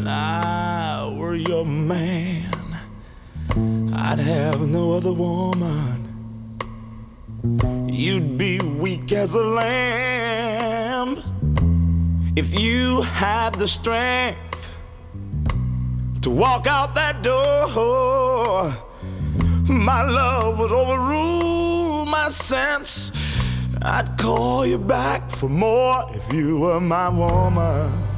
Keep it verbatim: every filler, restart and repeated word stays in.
I were your man, I'd have no other woman. You'd be weak as a lamb. If you had the strength to walk out that door, my love would overrule my sense. I'd call you back for more if you were my woman.